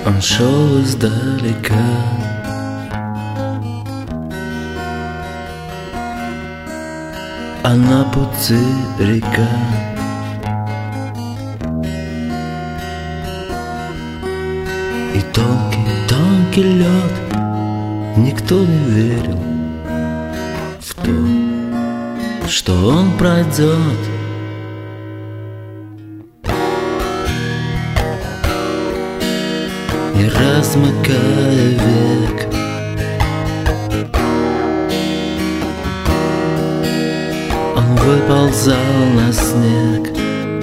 Он шел издалека, а на пути река. И тонкий лед, никто не верил в то, что он пройдет. Не размыкая век, он выползал на снег.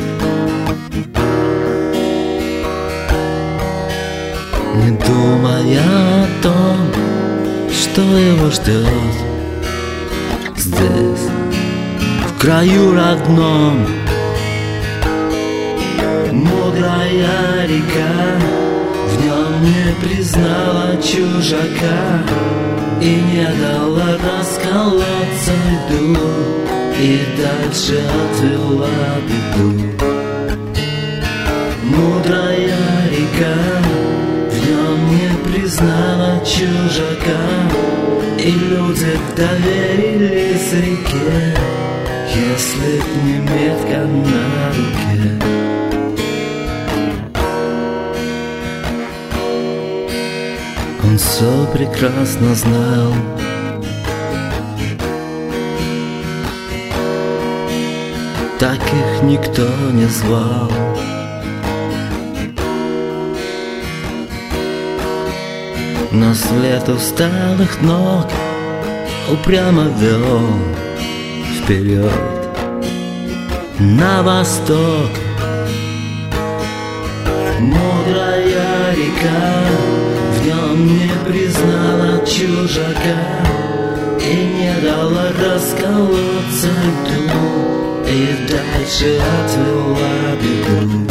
Не думая о том, что его ждет здесь, в краю родном. Мудрая река в нем не признала чужака и не дала расколоться льду, и дальше отвела беду. Мудрая река в нем не признала чужака, и люди доверились реке, если б не метка на руке. Он все прекрасно знал, так их никто не звал. Но след усталых ног упрямо вел вперед, на восток. Мудрая река в нем не признала чужака и не дала расколоться льду, и дальше отвела беду.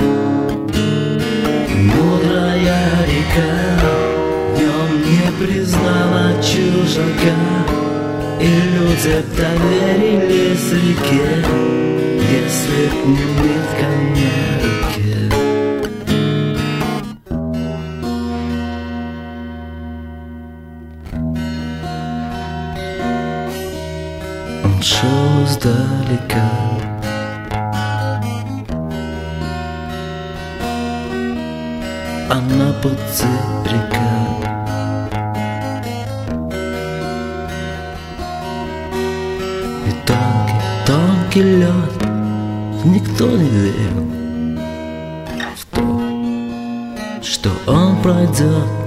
Мудрая река в нем не признала чужака, и люди доверились реке, если б не метка на руке. Он шел издалека, а на пути река. И тонкий лед, никто не верил в то, что он пройдет.